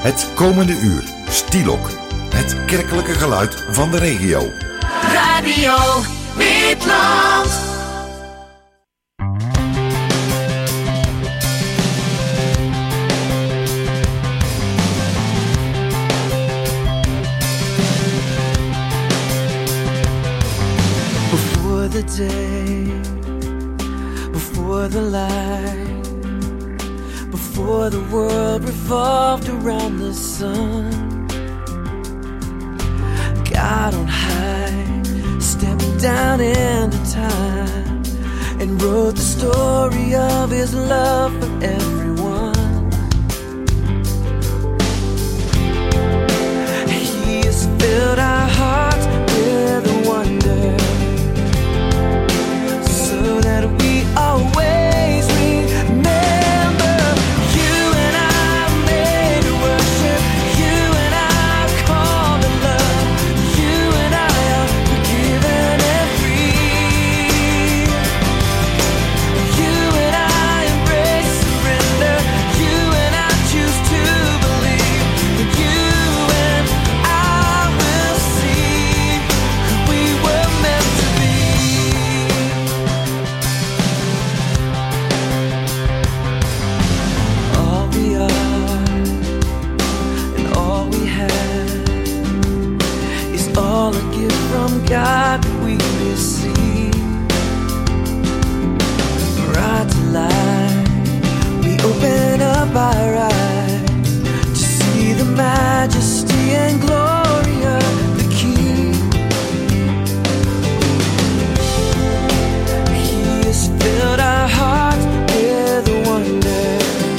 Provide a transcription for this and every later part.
Het komende uur, Stielok. Het kerkelijke geluid van de regio. Radio Witland. Before the day, before the light, before the world revolved around the sun, God on high stepped down into time and wrote the story of his love for everyone. He has filled our hearts with a wonder, so that we always remember. You and I made to worship, you and I called to love, you and I are forgiven and free. You and I embrace surrender, you and I choose to believe that you and I will see who we were meant to be. All we are and all we have is all a gift from God we receive. Right to life, we open up our eyes to see the majesty and glory of the King. He has filled our hearts with a wonder,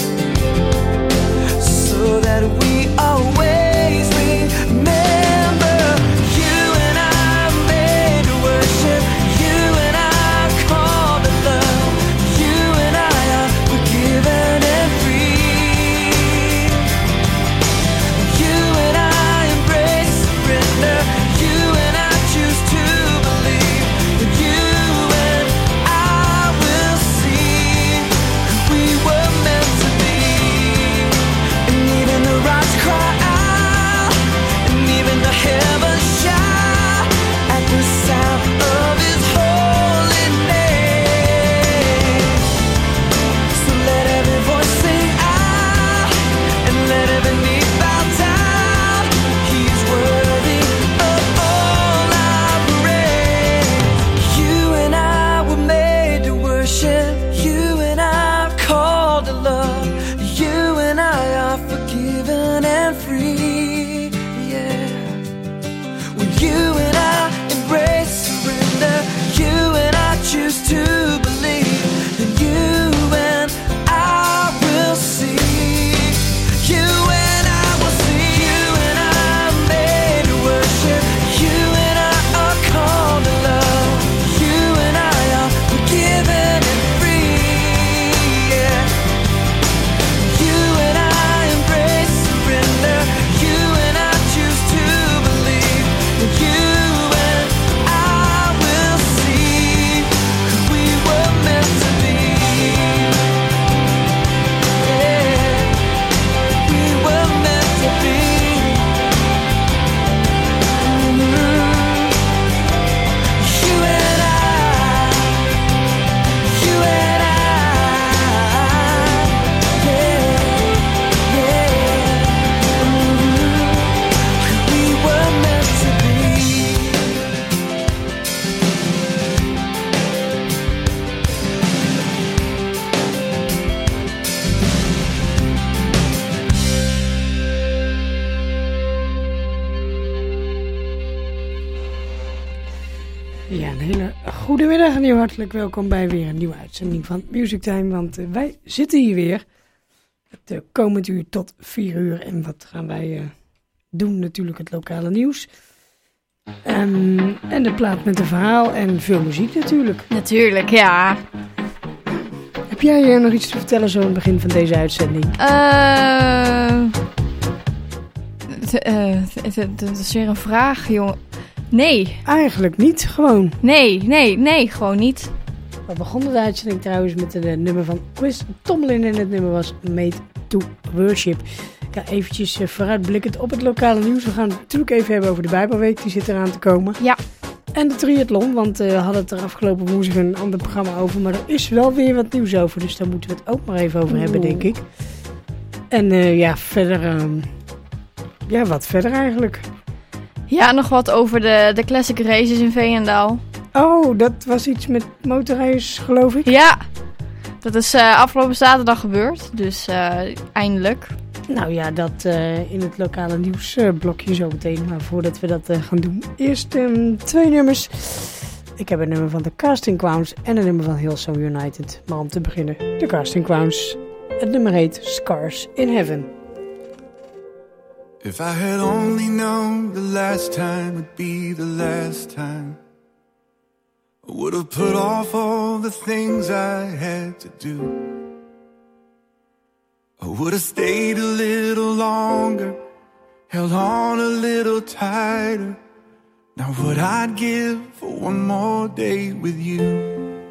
so that we always remember. You and I made to worship, you and I called to love, you and I are forgiven and free. You and I embrace surrender, you and I choose to believe that you and I will see who we were meant to be. And even the rocks cry out, and even the heavens shout at the sound of his holy name. So let every voice sing out, and let every knee bow down. He's worthy of all our praise. You and I were made to worship, you and I are called to love, you and I are forgiven and free. Yeah. When you and I embrace surrender, you and I choose to believe, then you and I will see. You and I will see. You and I made to worship, you and I are called to love, you and I are forgiven and free. Yeah. You and I embrace surrender, you and I choose to believe that you and I will see who we were meant to be. Yeah, we were meant to be. You and I, you and I, yeah, yeah. We were meant to be. Ja, een hele goede middag en heel hartelijk welkom bij weer een nieuwe uitzending van Music Time. Want wij zitten hier weer het komend uur tot 4 uur. En wat gaan wij doen? Natuurlijk het lokale nieuws. En de plaat met een verhaal en veel muziek natuurlijk. Natuurlijk, ja. Heb jij nog iets te vertellen zo aan het begin van deze uitzending? Dat is weer een vraag, jongen. Nee. Eigenlijk niet, gewoon. Nee, gewoon niet. We begonnen de uitzending trouwens met een nummer van Chris Tomlin en het nummer was Made to Worship. Ja, eventjes vooruitblikkend op het lokale nieuws. We gaan het natuurlijk even hebben over de Bijbelweek. Die zit eraan te komen. Ja. En de triathlon, want we hadden het er afgelopen woensdag een ander programma over. Maar er is wel weer wat nieuws over. Dus daar moeten we het ook maar even over hebben, denk ik. En verder... wat verder eigenlijk? Ja, nog wat over de Classic Races in Veenendaal. Oh, dat was iets met motorrijders, geloof ik? Ja, dat is afgelopen zaterdag gebeurd. Dus eindelijk. Nou ja, dat in het lokale nieuwsblokje zo meteen. Maar voordat we dat gaan doen, eerst 2 nummers. Ik heb een nummer van de Casting Clowns en een nummer van Hillsong United. Maar om te beginnen, de Casting Clowns. Het nummer heet Scars in Heaven. If I had only known the last time would be the last time, I would have put off all the things I had to do. I would have stayed a little longer, held on a little tighter. Now what I'd give for one more day with you.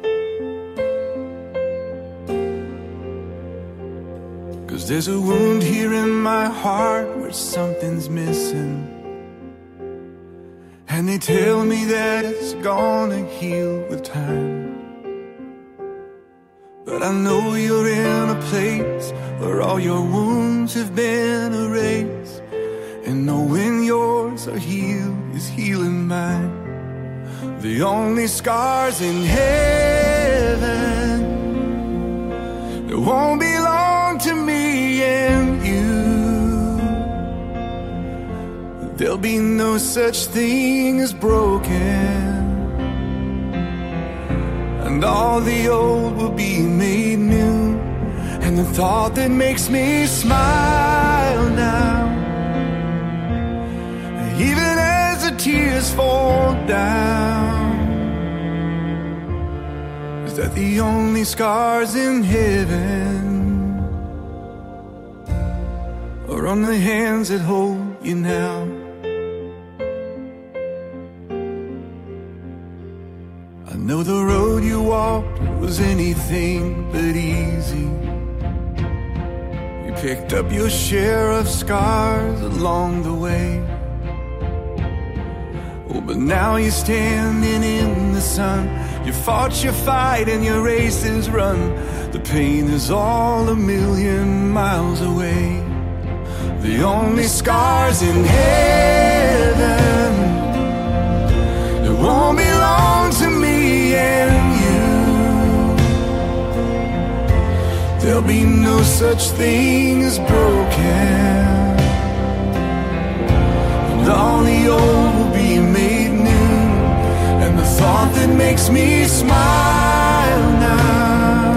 Cause there's a wound here in my heart where something's missing, and they tell me that it's gonna heal with time. But I know you're in a place where all your wounds have been erased, and knowing yours are healed is healing mine. The only scars in heaven that won't belong to me and you. There'll be no such thing as broken, and all the old will be made new. And the thought that makes me smile now, even as the tears fall down, is that the only scars in heaven are on the hands that hold you now. I know the road you walked was anything but easy. You picked up your share of scars along the way. Oh, but now you're standing in the sun. You fought your fight and your race is run. The pain is all a million miles away. The only scars in heaven that won't belong to me and you. There'll be no such thing as broken, and all the old will be made new. And the thought that makes me smile now,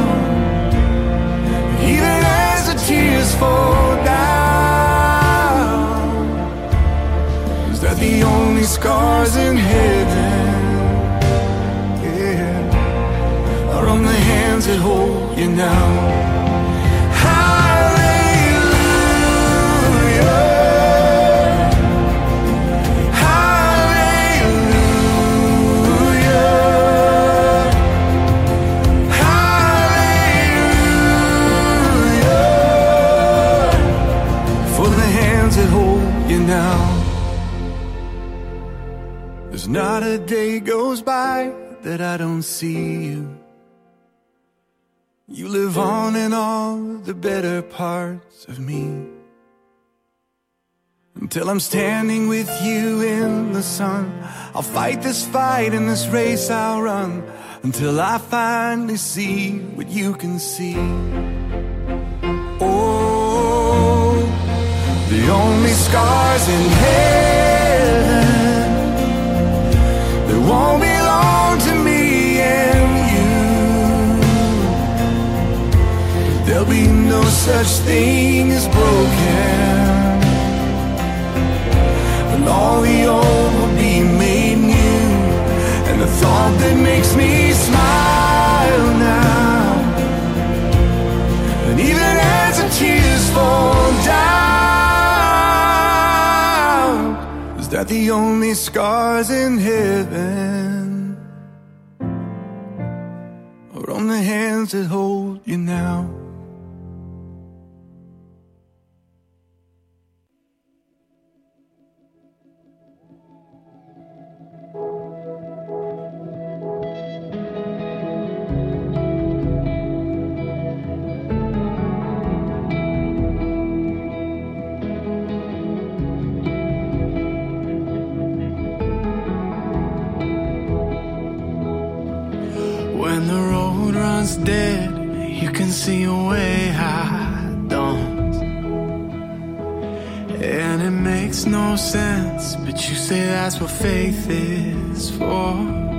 even as the tears fall down, is that the only scars in heaven, yeah, are on the hands that hold you now. There's not a day goes by that I don't see you. You live on in all the better parts of me. Until I'm standing with you in the sun, I'll fight this fight and this race I'll run, until I finally see what you can see. Oh, the only scars in heaven that won't belong to me and you. There'll be no such thing as broken, and all the old will be made new. And the thought that makes me smile now, and even as the tears fall down, is that the only scars in heaven are on the hands that hold you now. once dead, you can see a way I don't. And it makes no sense, but you say that's what faith is for.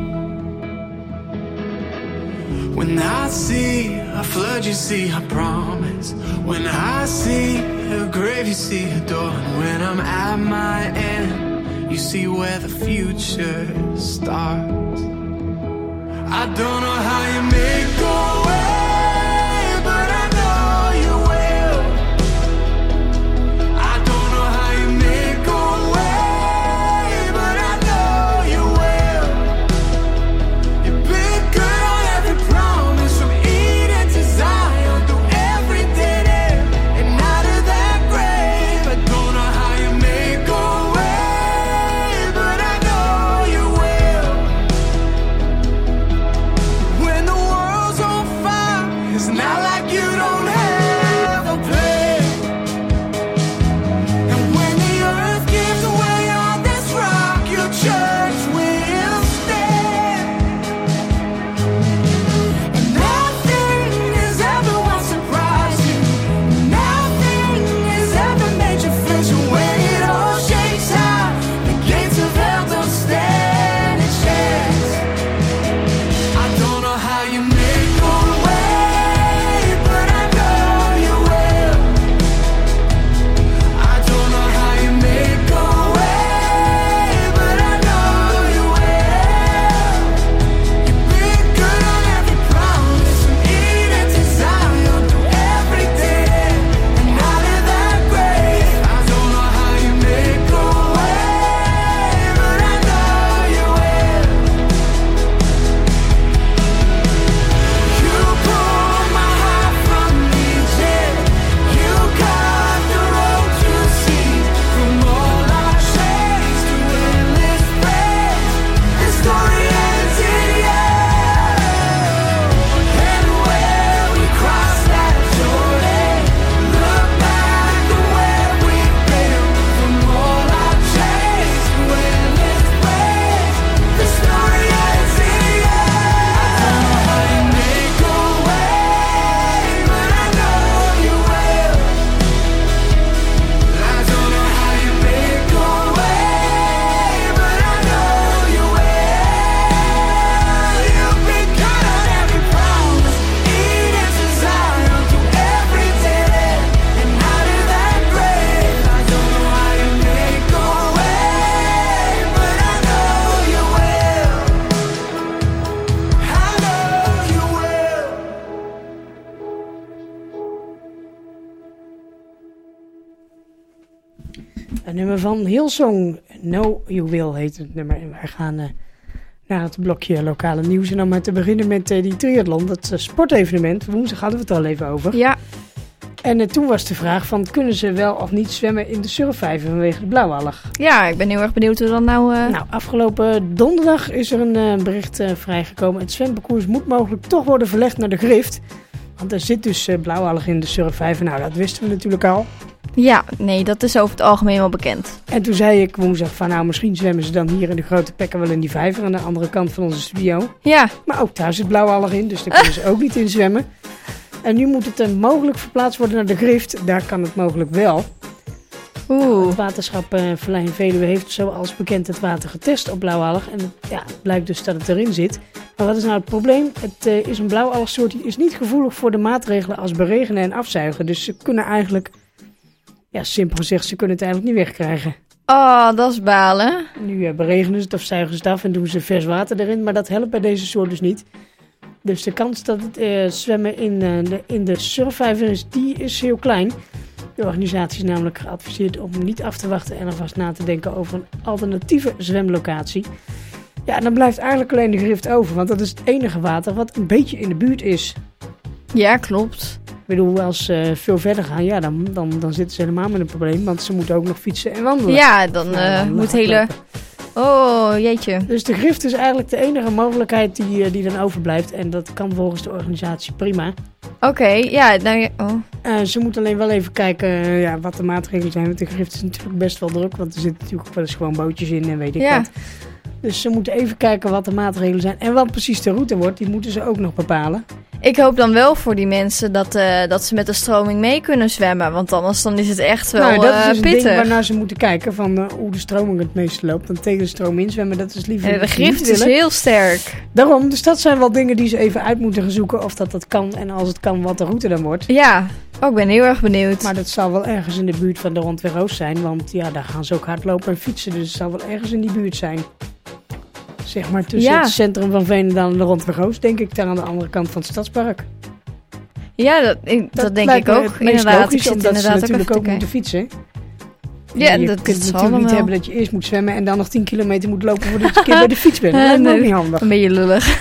When I see a flood, you see a promise. When I see a grave, you see a door. And when I'm at my end, you see where the future starts. I don't know how you make go away, but I know you will. I don't know how you make go away, but I know you will. You've been good on every promise, from Eden to Zion, through every dead end and out of that grave. I don't know how you make go away, but I know you will. When the world's on fire, it's not like you don't have a plan. And when the earth gives away on this rock, your church will stand. And nothing has ever once surprised you. Nothing has ever made you flinch. And when it all shakes out, the gates of hell don't stand a chance. I don't know how you make go away, but I know you will. I don't know how you make go away, but I know you will. You've been good on every promise, from Eden to Zion, through every day and out of that grave. I don't know how you make go away, but I know you will. You pulled my heart from Egypt. You got the road to see. From all our chains to endless praise, the story ends in you. And where we cross that Jordan, look back at where we've been. From all our chains to endless praise, the story ends in you. I don't know how you make go away, but I know you will. I don't know how you make go away, but I know you will. You've been good on every promise, Eden to Zion, through every day and out of that grave. I don't know how you make go away, but I know you will. I know you will. Een nummer van Hillsong, Know You Will heet het nummer. En wij gaan naar het blokje lokale nieuws. En dan maar te beginnen met die triathlon, dat sportevenement. Woensdag hadden we het al even over. Ja, En toen was de vraag van, kunnen ze wel of niet zwemmen in de surfvijver vanwege de blauwalg? ja, ik ben heel erg benieuwd hoe dat nou... Nou, afgelopen donderdag is er een bericht vrijgekomen. Het zwemparcours moet mogelijk toch worden verlegd naar de Grift. Want er zit dus blauwalg in de surfvijver. Nou, dat wisten we natuurlijk al. Ja, nee, dat is over het algemeen wel bekend. En toen zei ik woensdag van, nou, misschien zwemmen ze dan hier in de Grote Pekker wel in die vijver aan de andere kant van onze studio. Ja, Maar ook daar zit blauwalg in, dus daar kunnen ze ook niet in zwemmen. En nu moet het mogelijk verplaatst worden naar de Grift. Daar kan het mogelijk wel. Het waterschap Verlijn-Veluwe heeft zoals bekend het water getest op blauwalg. En het blijkt dus dat het erin zit. Maar wat is nou het probleem? Het is een blauwalgsoort die is niet gevoelig voor de maatregelen als beregenen en afzuigen. Dus ze kunnen eigenlijk, simpel gezegd, ze kunnen het eigenlijk niet wegkrijgen. Oh, dat is balen. Nu beregenen ze het of zuigen ze het af en doen ze vers water erin. Maar dat helpt bij deze soort dus niet. Dus de kans dat het zwemmen in de surfvijver is, die is heel klein. De organisatie is namelijk geadviseerd om niet af te wachten en alvast na te denken over een alternatieve zwemlocatie. Ja, en dan blijft eigenlijk alleen de Grift over, want dat is het enige water wat een beetje in de buurt is. Ja, klopt. Ik bedoel, als ze veel verder gaan, dan zitten ze helemaal met een probleem, want ze moeten ook nog fietsen en wandelen. Ja, dan moet hele... Oh, jeetje. Dus de Grift is eigenlijk de enige mogelijkheid die dan overblijft. En dat kan volgens de organisatie prima. Oké, ja. Ze moeten alleen wel even kijken wat de maatregelen zijn. Want de Grift is natuurlijk best wel druk. Want er zitten natuurlijk ook wel eens gewoon bootjes in en weet ik wat. Dus ze moeten even kijken wat de maatregelen zijn. En wat precies de route wordt, die moeten ze ook nog bepalen. Ik hoop dan wel voor die mensen dat ze met de stroming mee kunnen zwemmen. Want anders dan is het echt wel dat is dus een pittig. ding waarnaar ze moeten kijken van hoe de stroming het meeste loopt. Want tegen de stroom inzwemmen, dat is liever De niet grift is willen. heel sterk. Daarom, dus dat zijn wel dingen die ze even uit moeten gaan zoeken of dat kan. En als het kan, wat de route dan wordt. Ja, ik ben heel erg benieuwd. Maar dat zal wel ergens in de buurt van de Rondweg Oost zijn. Want ja, daar gaan ze ook hardlopen en fietsen. Dus het zal wel ergens in die buurt zijn. Zeg maar tussen het centrum van Veenendaal en de Rondweg Oost, denk ik, daar aan de andere kant van het Stadspark. Ja, dat denk lijkt ik me ook. het meest Inderdaad, logisch, ik zit omdat ze inderdaad ook natuurlijk even ook te moeten kijken. fietsen. Ja, je dat kunt is natuurlijk niet allemaal. hebben dat je eerst moet zwemmen en dan nog 10 kilometer moet lopen voordat je een keer bij de fiets bent. Dat lijkt me ook niet handig. Een beetje lullig.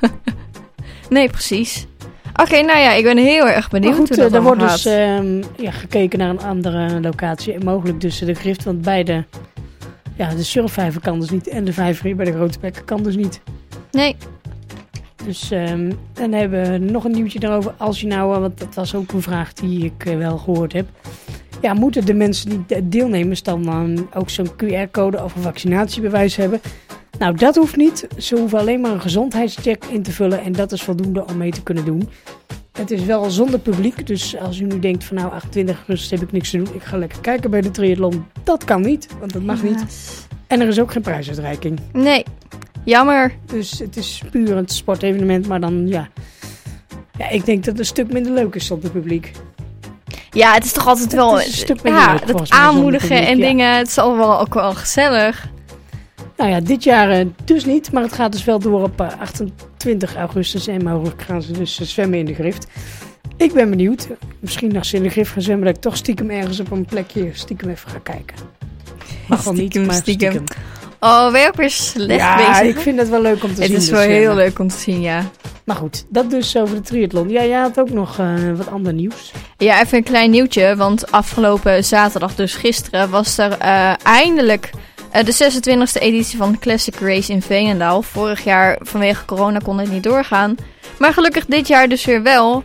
Nee, precies. Oké, nou ja, ik ben heel erg benieuwd Maar goed, hoe dat er wordt allemaal dus gaat. gekeken naar een andere locatie. En mogelijk dus de grift, want beide... Ja, de surfvijver kan dus niet. En de vijver hier bij de Grote Bekken kan dus niet. Nee. Dus, en dan hebben we nog een nieuwtje daarover. Als je nou, want dat was ook een vraag die ik wel gehoord heb. Ja, moeten de mensen die deelnemers dan ook zo'n QR-code of een vaccinatiebewijs hebben? Nou, dat hoeft niet. Ze hoeven alleen maar een gezondheidscheck in te vullen. En dat is voldoende om mee te kunnen doen. Het is wel zonder publiek. Dus als u nu denkt van nou, 28 augustus heb ik niks te doen. Ik ga lekker kijken bij de triathlon. Dat kan niet, want dat mag niet. En er is ook geen prijsuitreiking. Nee, jammer. Dus het is puur een sportevenement. Maar dan, ja, ik denk dat het een stuk minder leuk is zonder publiek. Ja, het is toch altijd wel is een stuk minder leuk, dat volgens mij, zonder aanmoedigen publiek, en ja. dingen. Het is allemaal ook wel gezellig. Nou ja, dit jaar dus niet. Maar het gaat dus wel door op 28 augustus. En mogelijk gaan ze dus zwemmen in de grift. Ik ben benieuwd. Misschien als ze in de grift gaan zwemmen, dat ik toch stiekem ergens op een plekje stiekem even ga kijken. Mag wel niet, maar stiekem. Oh, ben je ook weer slecht Ja, bezig? ik vind het wel leuk om te zien. Het is wel heel leuk om te zien, ja. Maar goed, dat dus over de triathlon. Ja, jij had ook nog wat ander nieuws. Ja, even een klein nieuwtje. Want afgelopen zaterdag, dus gisteren, was er eindelijk de 26e editie van de Classic Race in Veenendaal. Vorig jaar vanwege corona kon het niet doorgaan. Maar gelukkig dit jaar dus weer wel.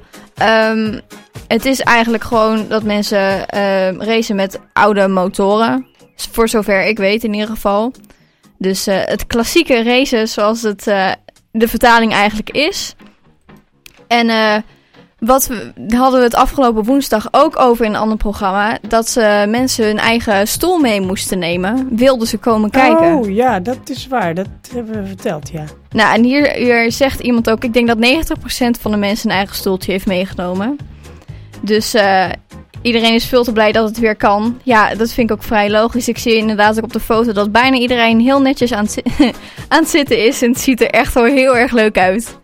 Het is eigenlijk gewoon dat mensen racen met oude motoren. Voor zover ik weet in ieder geval. Dus het klassieke racen zoals het de vertaling eigenlijk is. En hadden we het afgelopen woensdag ook over in een ander programma. Dat mensen hun eigen stoel mee moesten nemen. Wilden ze komen kijken. Oh ja, dat is waar. Dat hebben we verteld, ja. Nou, en hier zegt iemand ook. Ik denk dat 90% van de mensen een eigen stoeltje heeft meegenomen. Dus iedereen is veel te blij dat het weer kan. Ja, dat vind ik ook vrij logisch. Ik zie inderdaad ook op de foto dat bijna iedereen heel netjes aan het zitten is. En het ziet er echt wel heel erg leuk uit.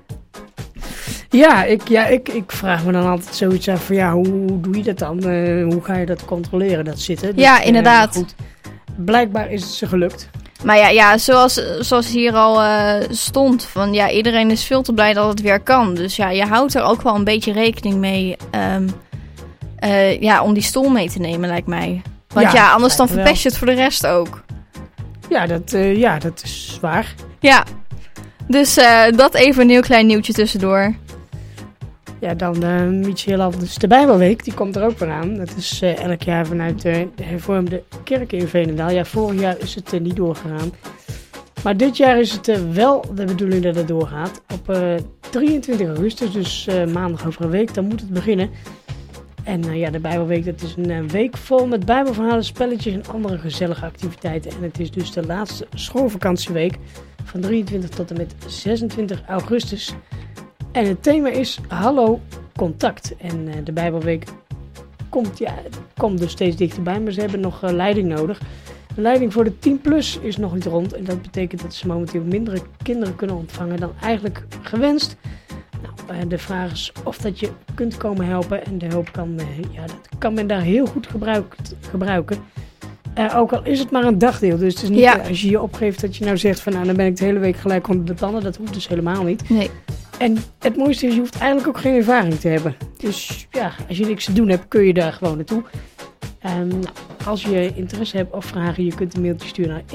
Ja, ik vraag me dan altijd zoiets af van ja, hoe doe je dat dan? Hoe ga je dat controleren, dat zitten? Dus, Ja, inderdaad. Goed. Blijkbaar is het ze gelukt. Maar ja, zoals hier al stond. Van ja, iedereen is veel te blij dat het weer kan. Dus ja, je houdt er ook wel een beetje rekening mee. Om die stoel mee te nemen, lijkt mij. Want ja, anders dan verpest je het voor de rest ook. Ja, dat is waar. Ja, dus dat even een heel klein nieuwtje tussendoor. Ja, dan Michel, dus de Bijbelweek, die komt er ook weer aan. Dat is elk jaar vanuit de hervormde kerk in Veenendaal. Ja, vorig jaar is het niet doorgegaan. Maar dit jaar is het wel de bedoeling dat het doorgaat. Op 23 augustus, dus maandag over een week, dan moet het beginnen. En de Bijbelweek, dat is een week vol met bijbelverhalen, spelletjes en andere gezellige activiteiten. En het is dus de laatste schoolvakantieweek van 23 tot en met 26 augustus. En het thema is Hallo Contact. En de Bijbelweek komt dus steeds dichterbij, maar ze hebben nog leiding nodig. De leiding voor de 10+ is nog niet rond. En dat betekent dat ze momenteel mindere kinderen kunnen ontvangen dan eigenlijk gewenst. Nou, de vraag is of dat je kunt komen helpen. En de hulp kan men daar heel goed gebruiken. Ook al is het maar een dagdeel. Dus het is niet als je je opgeeft dat je nou zegt van nou, dan ben ik de hele week gelijk onder de pannen. Dat hoeft dus helemaal niet. Nee. En het mooiste is, je hoeft eigenlijk ook geen ervaring te hebben. Dus ja, als je niks te doen hebt, kun je daar gewoon naartoe. Als je interesse hebt of vragen, je kunt een mailtje sturen naar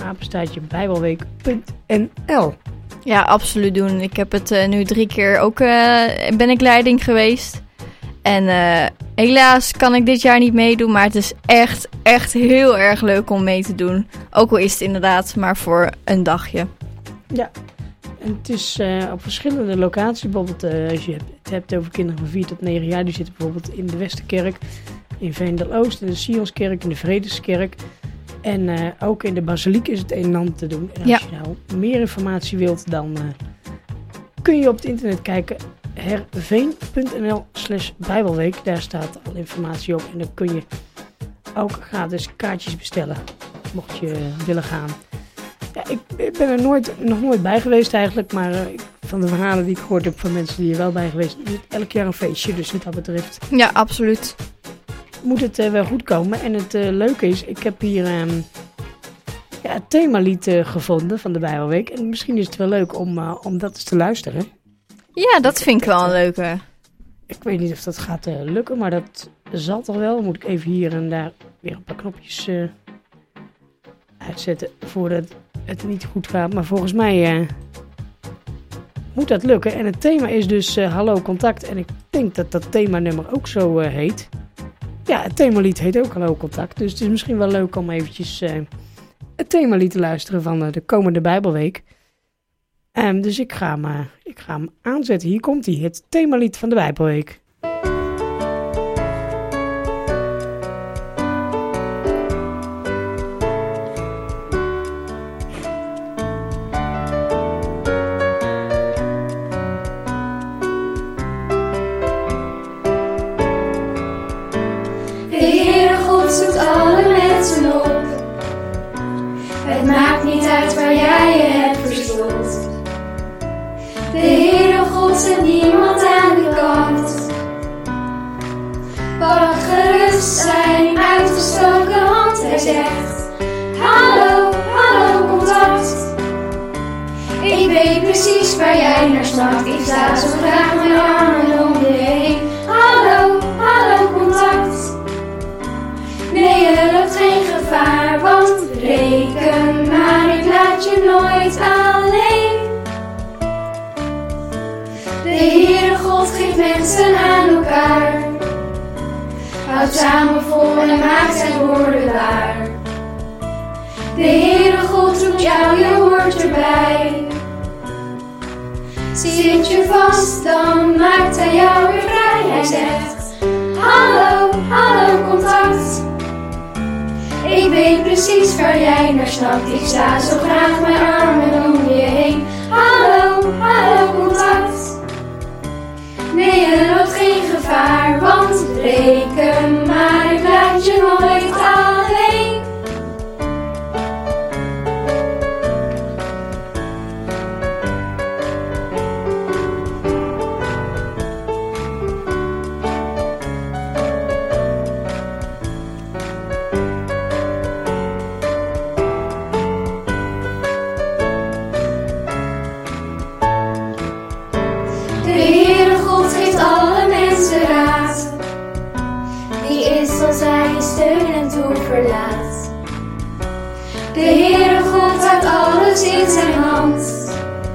info@bijbelweek.nl. Ja, absoluut doen. Ik heb het nu 3 keer ook ben ik leiding geweest. En helaas kan ik dit jaar niet meedoen, maar het is echt heel erg leuk om mee te doen. Ook al is het inderdaad maar voor een dagje. Ja, en het is op verschillende locaties. Bijvoorbeeld als je het hebt over kinderen van 4 tot 9 jaar. Die zitten bijvoorbeeld in de Westerkerk, in Veendel-Oost, in de Sionskerk, in de Vredeskerk. En ook in de Basiliek is het een en ander te doen. En als je nou meer informatie wilt, dan kun je op het internet kijken. herveen.nl/Bijbelweek. Daar staat al informatie op. En dan kun je ook gratis kaartjes bestellen. Mocht je willen gaan. Ja, ik ben er nog nooit bij geweest eigenlijk. Maar van de verhalen die ik gehoord heb van mensen die er wel bij geweest, is het elk jaar een feestje. Dus wat dat betreft Ja, absoluut. moet het wel goed komen. En het leuke is, ik heb hier het themalied gevonden van de Bijbelweek. En misschien is het wel leuk om dat eens te luisteren. Ja, dat vind ik wel een leuke. Ik weet niet of dat gaat lukken, maar dat zal toch wel. Dan moet ik even hier en daar weer een paar knopjes uitzetten voordat het niet goed gaat. Maar volgens mij moet dat lukken. En het thema is dus Hallo Contact. En ik denk dat dat themanummer ook zo heet. Ja, het themalied heet ook Hallo Contact. Dus het is misschien wel leuk om eventjes het themalied te luisteren van de komende Bijbelweek. Dus ik ga hem aanzetten. Hier komt hij, het themalied van de Bijbelweek. De Heere God zoekt alle mensen op. Het maakt niet uit waar jij je hebt verstopt. De Heere God zet niemand aan de kant. Pak gerust zijn uitgestoken hand. Hij zegt: hallo, hallo contact. Ik weet precies waar jij naar snakt. Ik sta zo graag mijn armen om je heen. Hallo, hallo contact. Nee, je loopt geen gevaar, want reken maar, ik laat je nooit alleen. De Heere God geeft mensen aan elkaar. Houdt samen vol en maakt zijn woorden waar. De Heere God roept jou, je hoort erbij. Zit je vast, dan maakt hij jou weer vrij. Hij zegt: hallo, hallo contact. Ik weet precies waar jij naar snakt. Ik sta zo graag mijn armen om je heen. Hallo, hallo contact. Nee, je loopt geen gevaar, want reken maar, ik laat je nooit alleen. De Heere God geeft alle mensen raad. Wie is als hij je steun en toer verlaat? De Heere God houdt alles in zijn hand.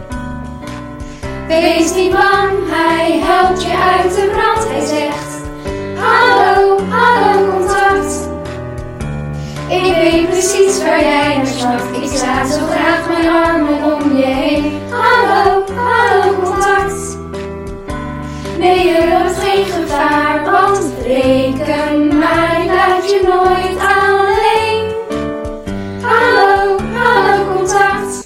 Wees niet bang, hij helpt je uit de brand. Hij zegt: hallo, hallo contact. Ik weet precies waar jij naar snakt. Ik sta zo graag mijn armen om je heen. Hallo, hallo contact. Nee, je loopt geen gevaar, want reken maar, ik laat je nooit alleen. Hallo, hallo contact.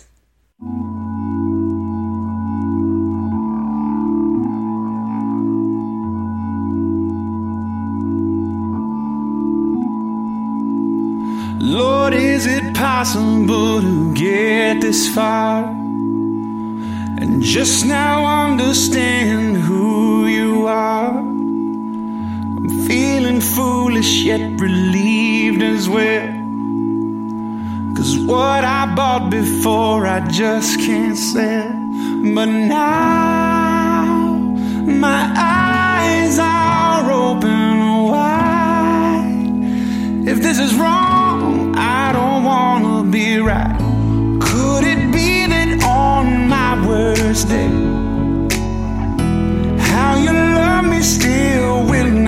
Lord, is it possible to get this far and just now understand who you are? I'm feeling foolish yet relieved as well, 'cause what I bought before I just can't sell. But now my eyes are open wide. If this is wrong, I don't wanna be right. Could it be that on my worst day, how you love me still will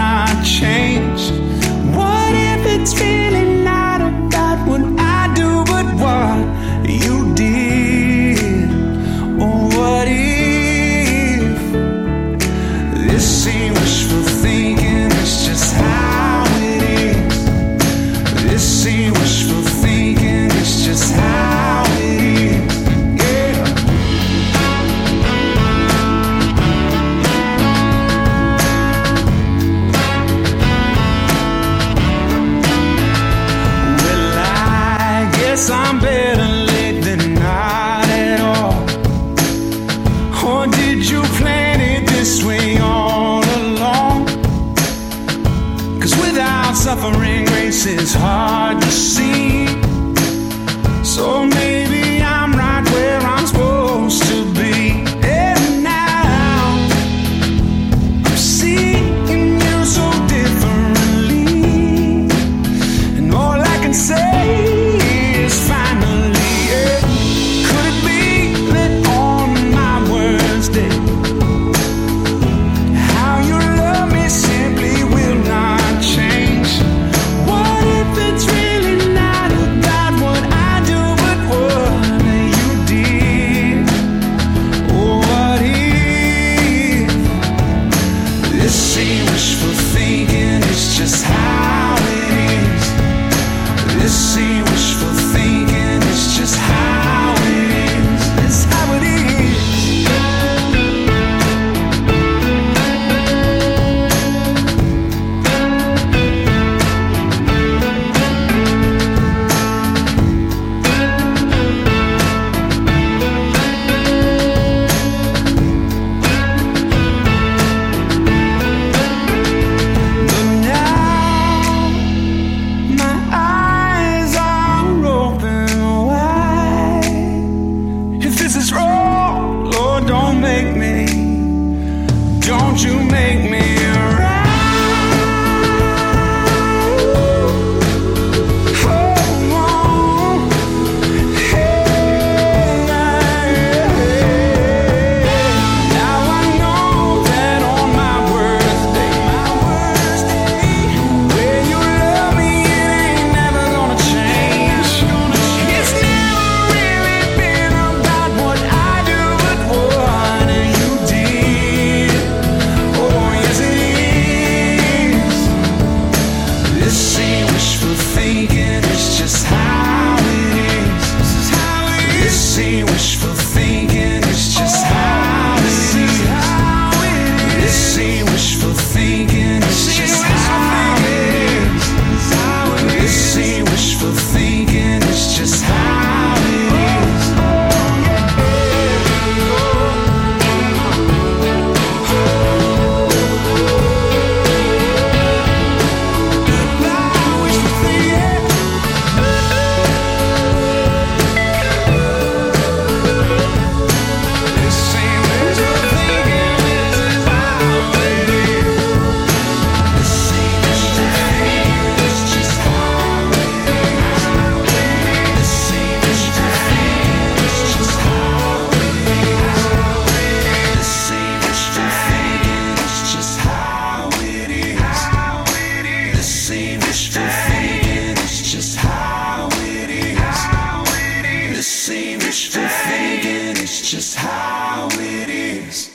guess I'm better late than not at all. Or did you plan it this way all along? 'Cause without suffering, grace is hard to see. So maybe I'm right where I'm supposed to be. And now I'm seeing you so differently. And all I can say is finally, yeah. Could it be that on my worst day, how you love me simply will not change? What if it's really not about what I do, but what you did? Oh, what if this ain't wishful thinking, it's just how it is. This ain't wishful thinking, it's just how it is. It's how it is. But now my eyes are open wide. If this is wrong, Lord, don't make me. Don't you make me right. Oh, hey, now I know that on my worst day, where you love me, it ain't never gonna change. It's never really been about what I do, but what you did. Oh, yes it is. This ain't wishful thinking, it's just how it is. This ain't wishful thinking, it's just how it is. This ain't wishful thinking, it's just how it is. This ain't wishful thinking, it's just how it is. Goodbye, wishful thinking. This ain't wishful thinking, this is how it is. This ain't wishful thinking, it's just how it is. This ain't wishful thinking, it's just how it is. This ain't wishful thinking, it's just how it is. This ain't wishful thinking, it's just how it is. This ain't wishful thinking, it's just how it is.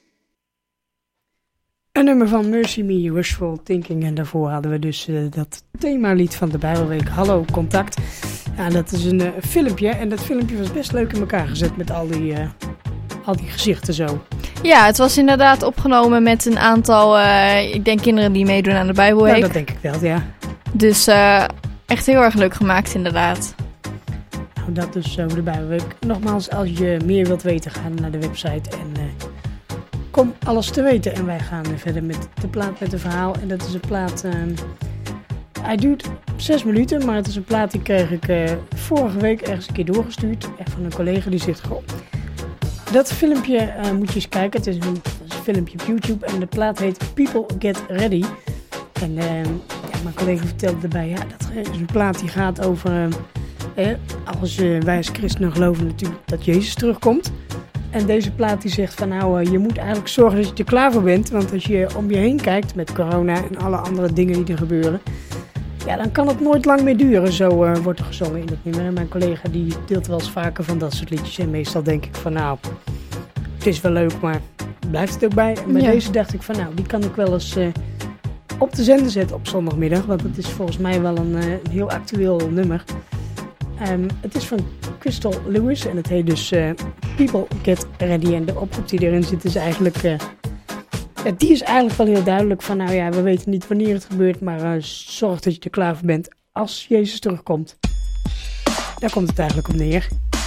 Een nummer van Mercy Me, Wishful Thinking. En daarvoor hadden we dus dat themalied van de Bijbelweek, Hallo Contact. Ja, dat is een filmpje. En dat filmpje was best leuk in elkaar gezet met al die gezichten zo. Ja, het was inderdaad opgenomen met een aantal, ik denk kinderen die meedoen aan de Bijbelweek. Nou, dat denk ik wel, ja. Dus echt heel erg leuk gemaakt inderdaad. Nou, dat dus over de Bijbelweek. Nogmaals, als je meer wilt weten, ga naar de website en kom alles te weten. En wij gaan verder met de plaat met een verhaal. En dat is een plaat, hij duurt 6 minuten, maar het is een plaat die kreeg ik vorige week ergens een keer doorgestuurd. Echt van een collega die zegt, goh, dat filmpje moet je eens kijken. Het is een filmpje op YouTube en de plaat heet People Get Ready. En mijn collega vertelde erbij, ja, dat is een plaat die gaat over, als wij als christenen geloven natuurlijk dat Jezus terugkomt. En deze plaat die zegt van nou, je moet eigenlijk zorgen dat je er klaar voor bent. Want als je om je heen kijkt met corona en alle andere dingen die er gebeuren, ja, dan kan het nooit lang meer duren. Zo wordt er gezongen in dat nummer. En mijn collega die deelt wel eens vaker van dat soort liedjes. En meestal denk ik van nou, het is wel leuk, maar blijft het ook bij. En bij deze dacht ik van nou, die kan ik wel eens op de zender zetten op zondagmiddag. Want het is volgens mij wel een heel actueel nummer. Het is van Crystal Lewis en het heet dus People Get Ready. En de oproep die erin zit is eigenlijk, die is eigenlijk wel heel duidelijk van nou ja, we weten niet wanneer het gebeurt, maar zorg dat je er klaar voor bent als Jezus terugkomt. Daar komt het eigenlijk op neer.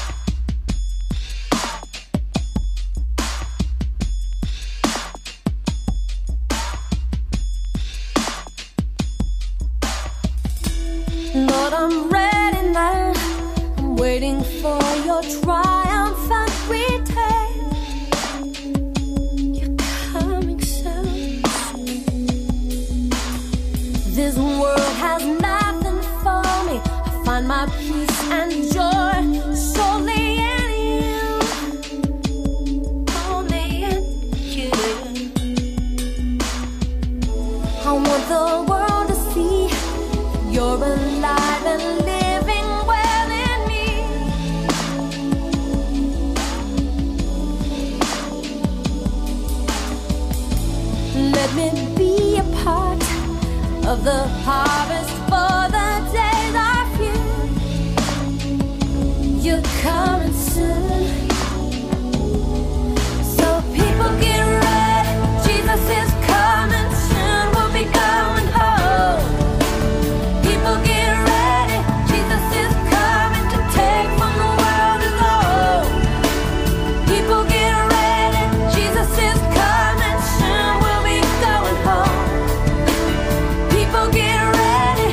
Lord, I'm ready now. I'm waiting for your triumphant return. You're coming so soon. This world has nothing for me. I find my peace and joy solely in you. Only in you. I want the world to see you're alive and living well in me. Let me be a part of the harvest, for the days are few. You're coming soon. So people get ready, Jesus is coming soon. We'll be going home. People get ready, Jesus is coming to take from the world his own. People get ready, Jesus is coming soon. We'll be going home. People get ready,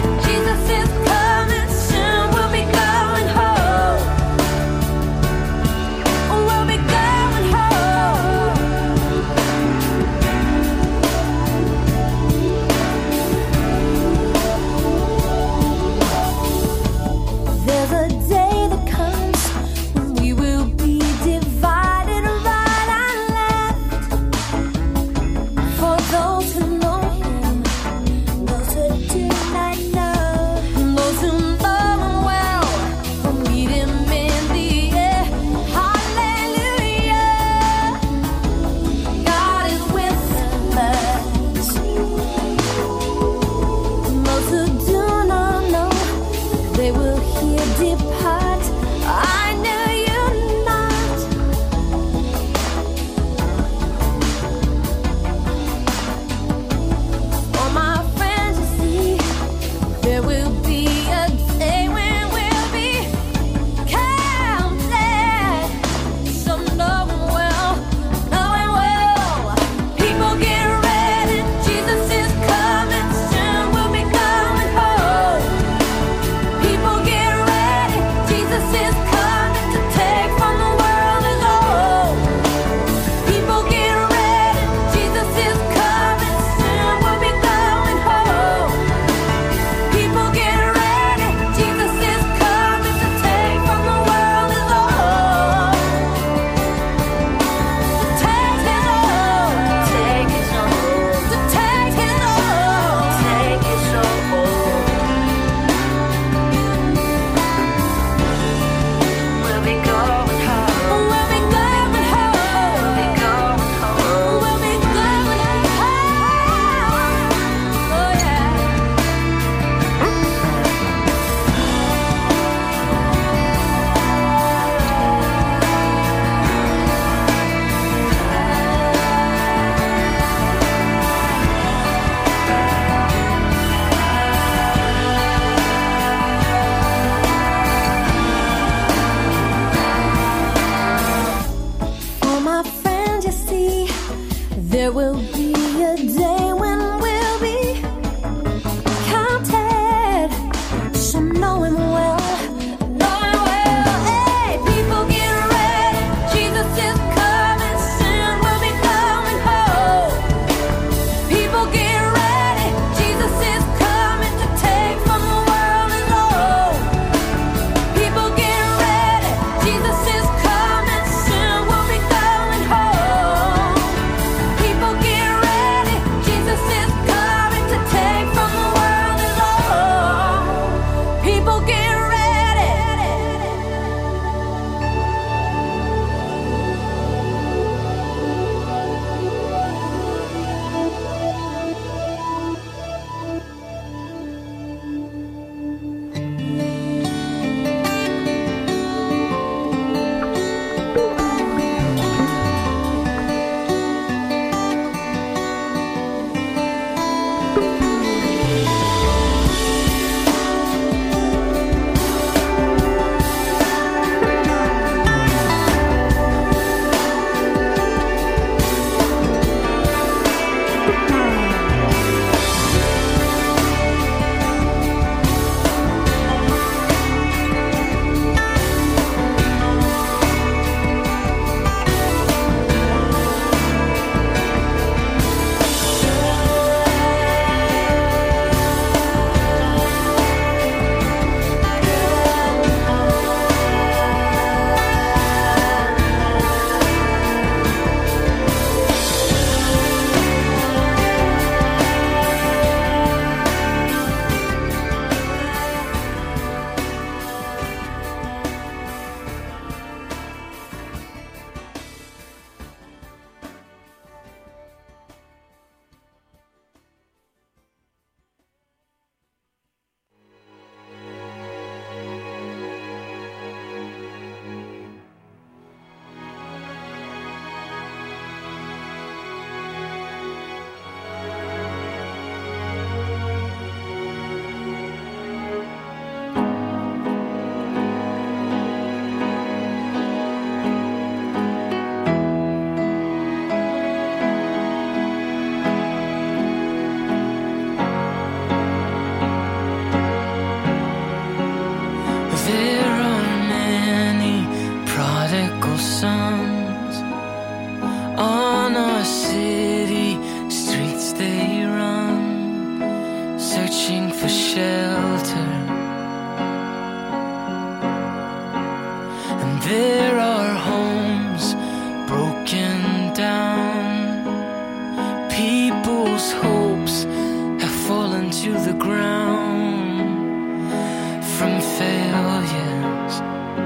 There are homes broken down. People's hopes have fallen to the ground from failures.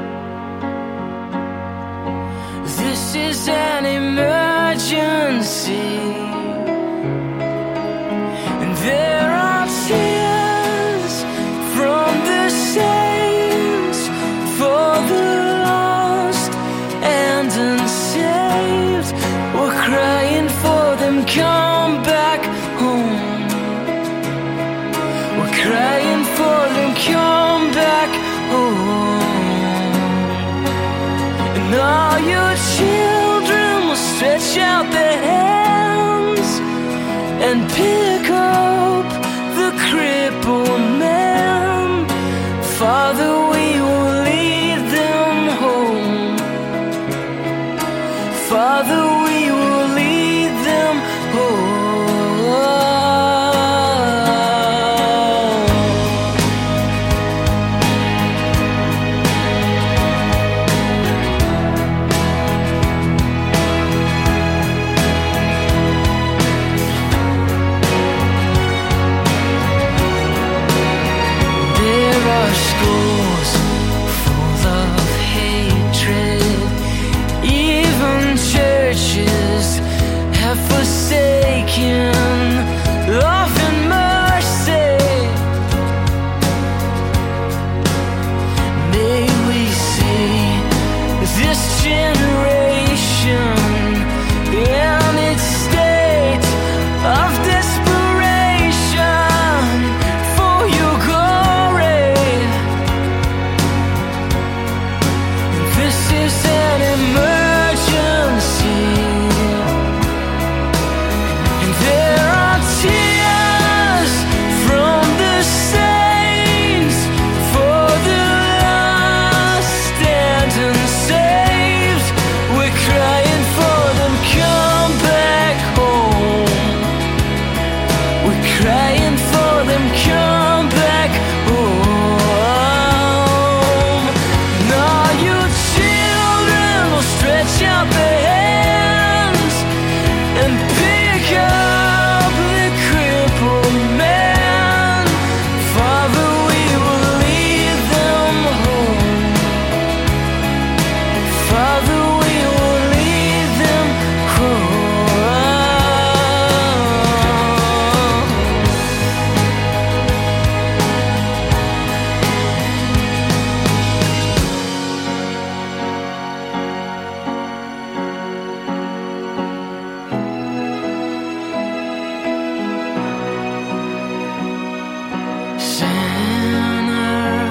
This is an emergency. And there are tears from the saints for the lost and unsaved. We're crying for them, come back home. We're crying for them, come back home. And all your children will stretch out their hands and pick up the crippled man. Father, we will lead them home. Father, we will lead them home. There are schools full of hatred. Even churches have forsaken love and mercy. May we see this generation in its state of desperation for your glory. This is an emergency. And there are tears from the saints for the lost and unsaved. We're crying for them, come back home. We're crying for them, come back home. And all your children will stretch out their hands and pick up the crippled man. Father, we will lead them home. Father, we will lead them home. Sinner,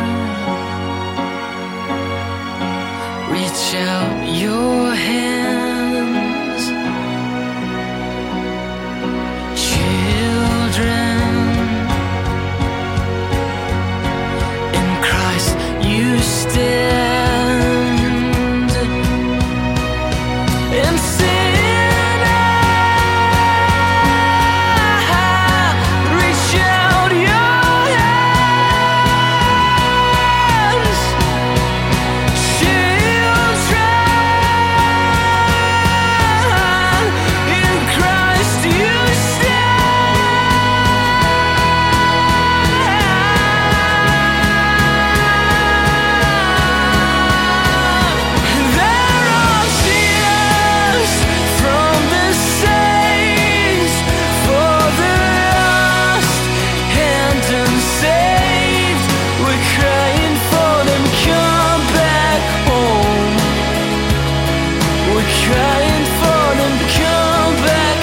reach out your hands. Children, in Christ you stand. And sinner, reach out your hands. Children, in Christ you stand. There are tears from the saints for the lost and unsaved. We're crying for them, come back home. We're crying for them, come back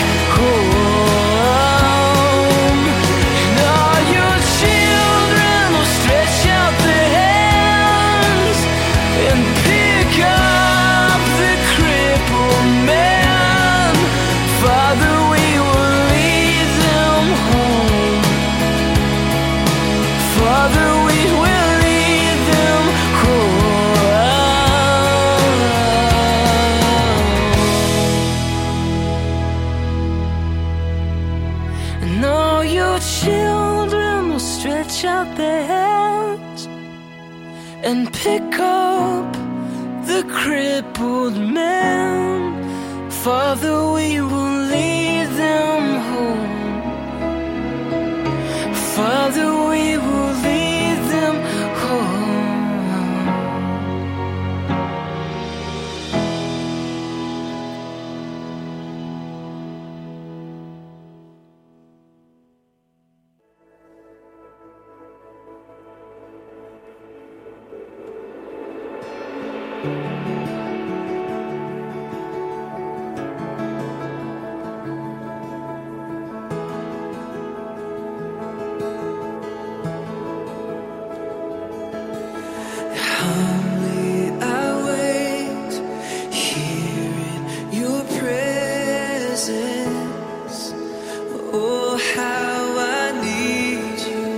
home. And all your children will stretch out their hands and pick up the crippled man. Father, we will lead them home. Father, we will lead them home. And all your children will stretch out their hands and pick up the crippled man. Father, we will lead them home. Father, we will lead them home. Humbly I wait here in your presence. Oh, how I need you.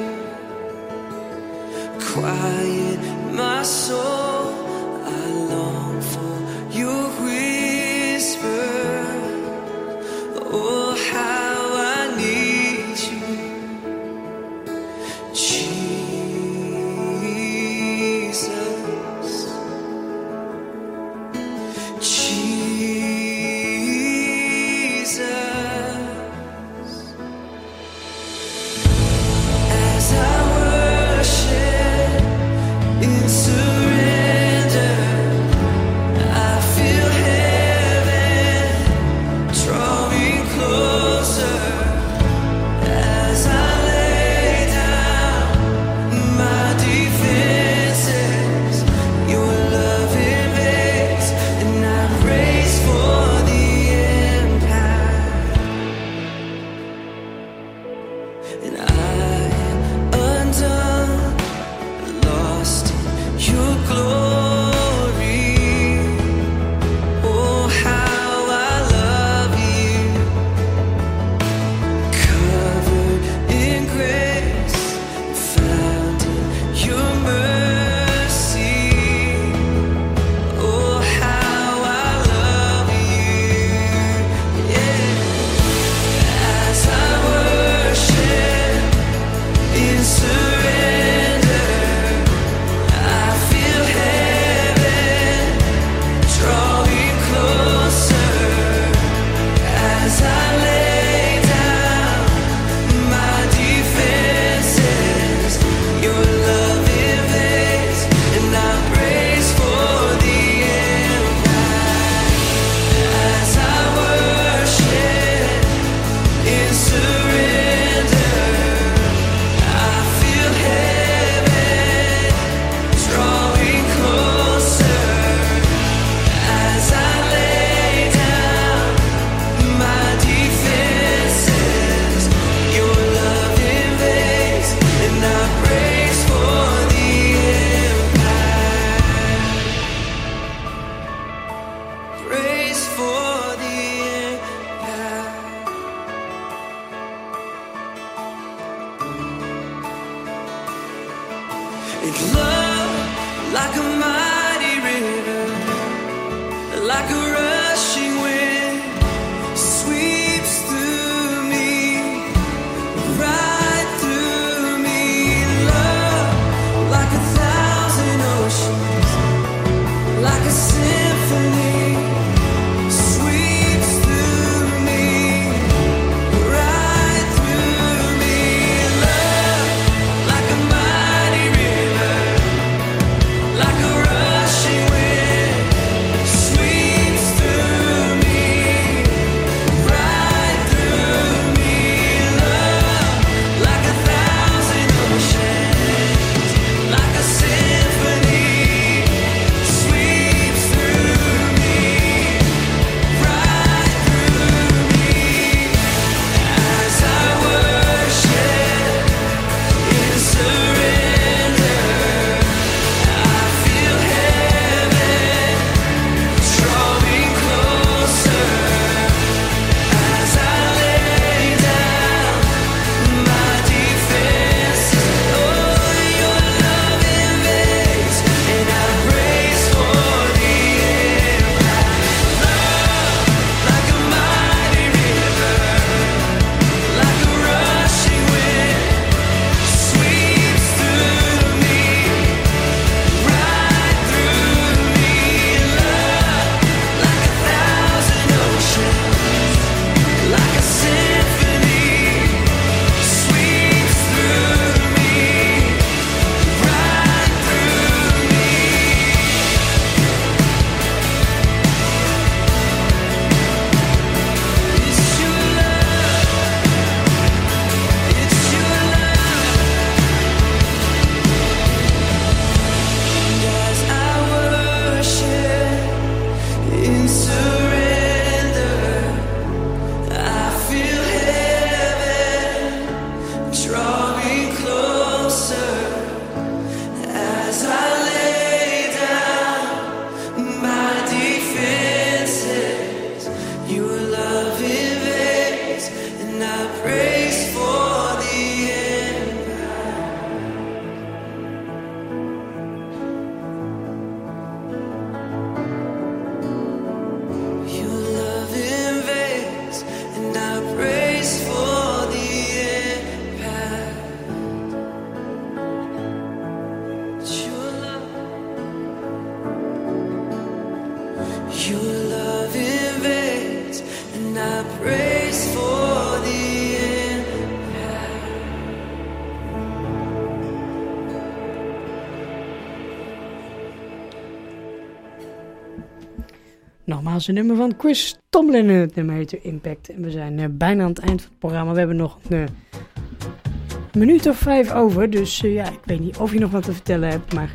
Quiet my soul. I long for your whisper. Oh, how I need you. Jesus, as I worship in surrender, I feel heaven drawing closer. As I lay down my defenses, your love invades, and I race for the empire. And I am undone, lost in your glory. Oh, how I love you. Covered in grace, found in your mercy. Oh, how I love you. Yeah. As I worship in surrender, I feel heaven drawing closer. As I lay down my defenses, your love invades, and I praise for the empire. As I worship in surrender, I feel heaven drawing closer. As I lay down my defenses, your love invades, and I praise for the empire. Praise for the empire. And love like a mighty river, like a rushing wind, sweeps through me, right through me. Love like 1,000 oceans, like a symphony, sweeps through me, right through me. Love like a mighty river, like a rushing wind, sweeps Nogmaals een nummer van Chris Tomlin. Het nummer heet Impact. En we zijn bijna aan het eind van het programma. We hebben nog een minuut of 5 over. Dus ik weet niet of je nog wat te vertellen hebt, maar...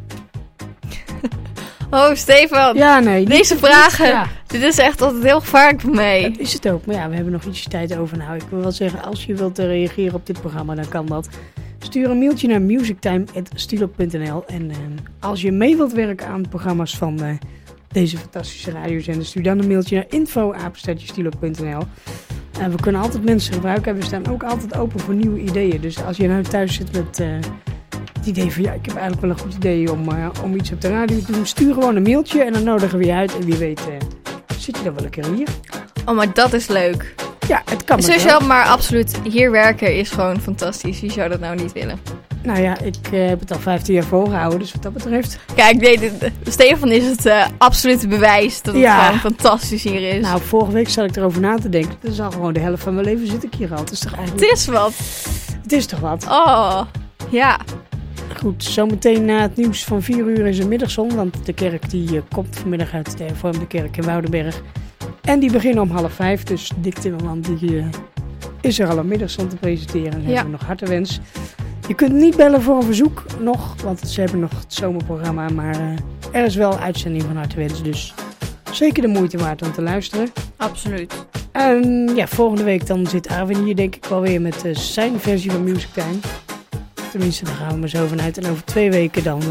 Oh, Stefan. Ja, nee. Deze vragen. Ja. Dit is echt altijd heel gevaarlijk voor mij. Dat is het ook. Maar ja, we hebben nog ietsje tijd over. Nou, ik wil wel zeggen, als je wilt reageren op dit programma, dan kan dat. Stuur een mailtje naar musictime@stilo.nl. En als je mee wilt werken aan programma's van deze fantastische radiozender, stuur dan een mailtje naar info@stilo.nl. We kunnen altijd mensen gebruiken en we staan ook altijd open voor nieuwe ideeën. Dus als je nou thuis zit met het idee van, ja, ik heb eigenlijk wel een goed idee om iets op de radio te doen, stuur gewoon een mailtje en dan nodigen we je uit. En wie weet zit je dan wel een keer hier. Oh, maar dat is leuk. Ja, het kan Sowieso, maar absoluut. Hier werken is gewoon fantastisch. Wie zou dat nou niet willen? Nou ja, ik heb het al 15 jaar volgehouden, dus wat dat betreft... Kijk, nee, Stefan is het absolute bewijs dat het gewoon fantastisch hier is. Nou, vorige week zat ik erover na te denken. Dat is al gewoon de helft van mijn leven zit ik hier al. Het is toch eigenlijk... Het is wat. Het is toch wat? Oh, ja. Goed, zometeen na het nieuws van 4 uur is er middagzon, want de kerk die komt vanmiddag uit de hervormde kerk in Woudenberg. En die beginnen om 4:30, dus Dick Timmerman die is er al een middagzon te presenteren. En hebben we nog hartewens. Je kunt niet bellen voor een verzoek nog, want ze hebben nog het zomerprogramma, maar er is wel uitzending van hartewens, dus zeker de moeite waard om te luisteren. Absoluut. En ja, volgende week dan zit Arwin hier denk ik wel weer met zijn versie van Music Time. Tenminste, daar gaan we maar zo vanuit. En over 2 weken dan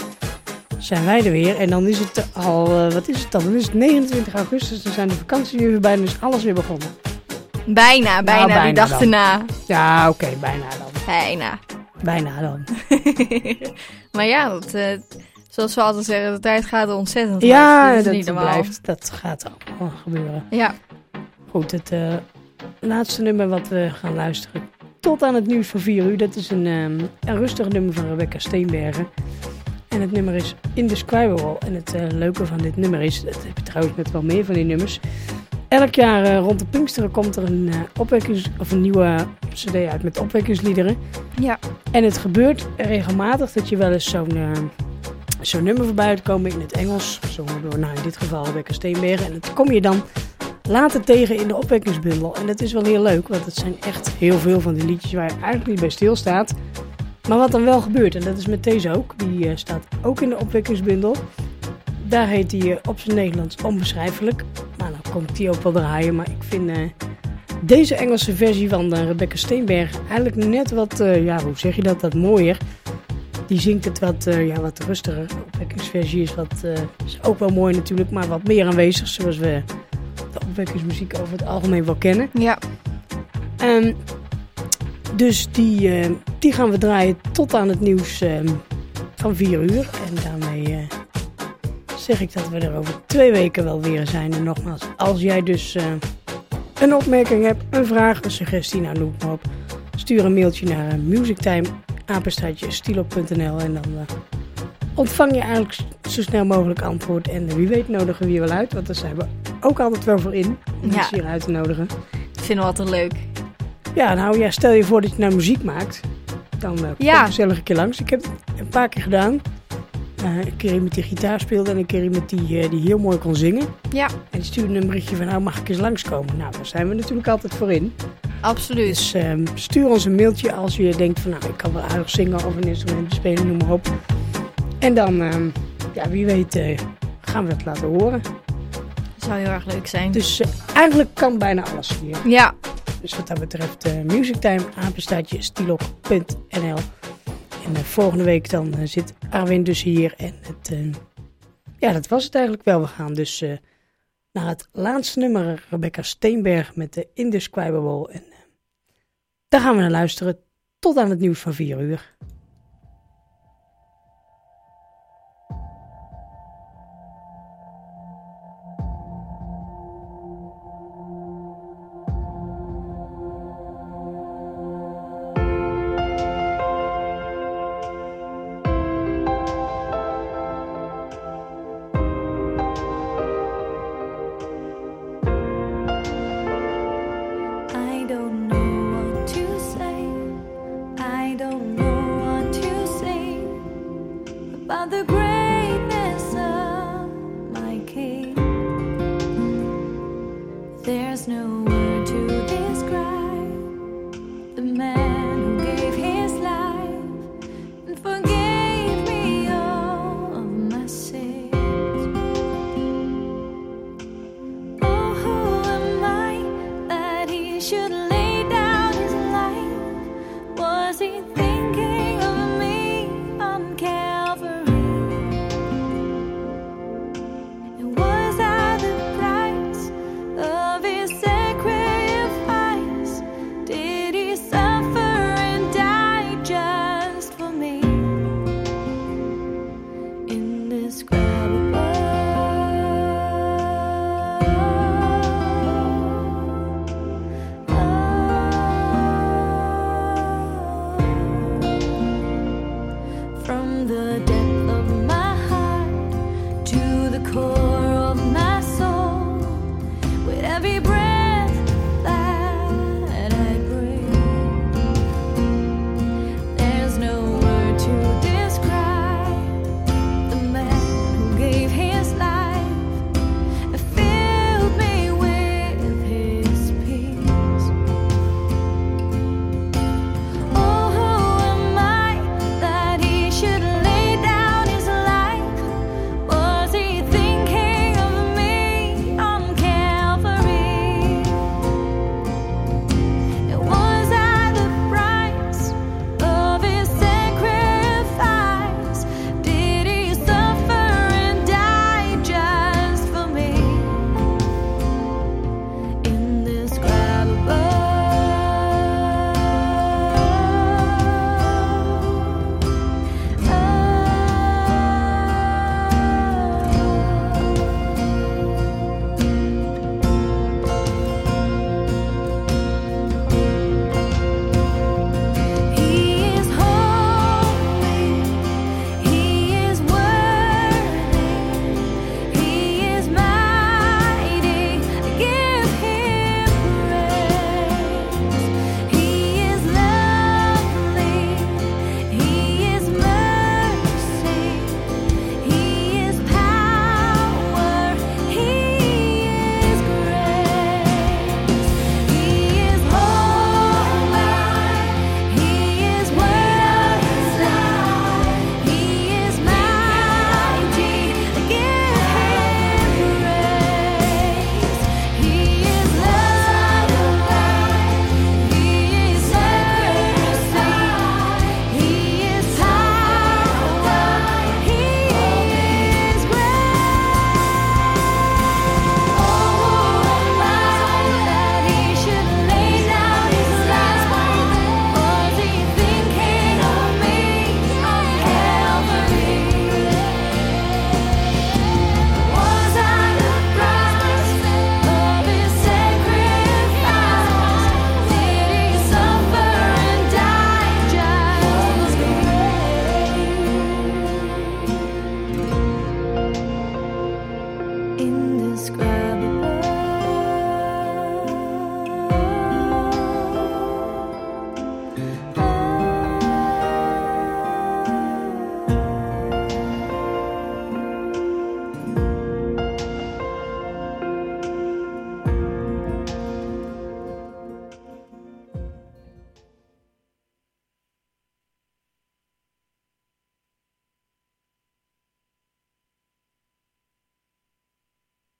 zijn wij er weer. En dan is het al, wat is het dan? Dan is het 29 augustus, dan zijn de vakanties weer voorbij en is alles weer begonnen. Bijna die dag dan. erna. Ja, oké, bijna dan. Bijna dan. Maar ja, dat, zoals we altijd zeggen, de tijd gaat er ontzettend ja, hard. dat niet normaal. blijft. Dat gaat allemaal gebeuren. Ja. Goed, het laatste nummer wat we gaan luisteren tot aan het nieuws van 4 uur. Dat is een rustig nummer van Rebecca Steenbergen. En het nummer is Indescribable. En het leuke van dit nummer is, dat heb je trouwens met wel meer van die nummers. Elk jaar rond de Pinksteren komt er een nieuwe cd uit met opwekkingsliederen. Ja. En het gebeurt regelmatig dat je wel eens zo'n nummer voorbij uitkomen in het Engels. Gezongen door, nou in dit geval Rebecca Steenbergen. En dat kom je dan later tegen in de opwekkingsbundel. En dat is wel heel leuk, want het zijn echt heel veel van die liedjes waar je eigenlijk niet bij stilstaat. Maar wat dan wel gebeurt, en dat is met deze ook, die staat ook in de opwekkingsbundel. Daar heet die op zijn Nederlands Onbeschrijfelijk. Maar dan kom ik die ook wel draaien. Maar ik vind deze Engelse versie van Rebecca Steenberg eigenlijk net wat, hoe zeg je dat, wat mooier. Die zingt het wat rustiger. De opwekkingsversie is ook wel mooi natuurlijk, maar wat meer aanwezig. Zoals we de opwekkingsmuziek over het algemeen wel kennen. Ja. Dus die gaan we draaien tot aan het nieuws van 4 uur. En daarmee zeg ik dat we er over 2 weken wel weer zijn. En nogmaals, als jij dus een opmerking hebt, een vraag, een suggestie, nou noem maar op. Stuur een mailtje naar musictime@stilo.nl en dan ontvang je eigenlijk zo snel mogelijk antwoord. En wie weet nodigen we je wel uit, want daar zijn we ook altijd wel voor in. Om mensen hier uit te nodigen. Dat vinden we altijd leuk. Ja, nou ja, stel je voor dat je nou muziek maakt. Dan kom gezellig een keer langs. Ik heb het een paar keer gedaan. Een keer iemand die gitaar speelde en een keer iemand die heel mooi kon zingen. Ja. En die stuurde een berichtje van, nou mag ik eens langskomen? Nou, daar zijn we natuurlijk altijd voor in. Absoluut. Dus stuur ons een mailtje als je denkt van, nou ik kan wel aardig zingen of een instrument spelen, noem maar op. En dan, wie weet, gaan we dat laten horen. Dat zou heel erg leuk zijn. Dus eigenlijk kan bijna alles hier. Ja. Dus wat dat betreft, musictime@stilo.nl. En volgende week dan zit Arwin dus hier. En dat was het eigenlijk wel. We gaan dus naar het laatste nummer, Rebecca Steenberg met de Indescribable. En daar gaan we naar luisteren tot aan het nieuws van 4 uur. The